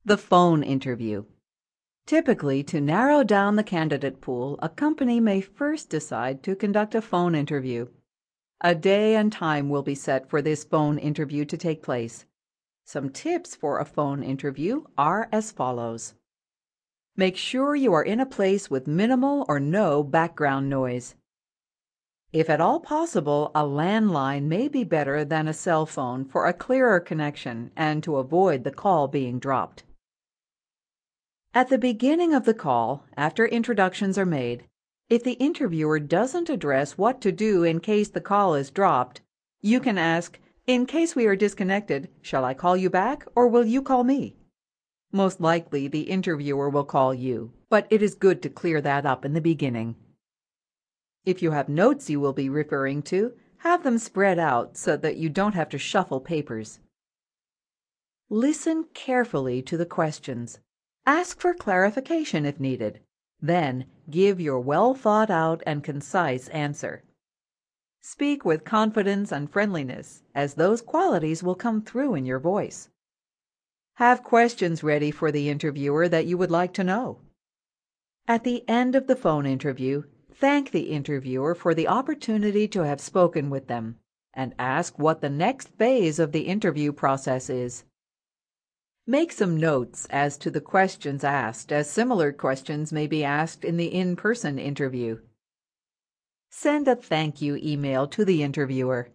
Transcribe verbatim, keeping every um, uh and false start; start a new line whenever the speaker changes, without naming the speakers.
The phone interview. Typically, to narrow down the candidate pool, a company may first decide to conduct a phone interview. A day and time will be set for this phone interview to take place. Some tips for a phone interview are as follows. Make sure you are in a place with minimal or no background noise. If at all possible, a landline may be better than a cell phone for a clearer connection and to avoid the call being dropped. At the beginning of the call, after introductions are made, if the interviewer doesn't address what to do in case the call is dropped, you can ask, "In case we are disconnected, shall I call you back or will you call me?" Most likely the interviewer will call you, but it is good to clear that up in the beginning. If you have notes you will be referring to, have them spread out so that you don't have to shuffle papers. Listen carefully to the questions. Ask for clarification if needed. Then, give your well-thought-out and concise answer. Speak with confidence and friendliness, as those qualities will come through in your voice. Have questions ready for the interviewer that you would like to know. At the end of the phone interview, thank the interviewer for the opportunity to have spoken with them, and ask what the next phase of the interview process is. Make some notes as to the questions asked, as similar questions may be asked in the in-person interview. Send a thank you email to the interviewer.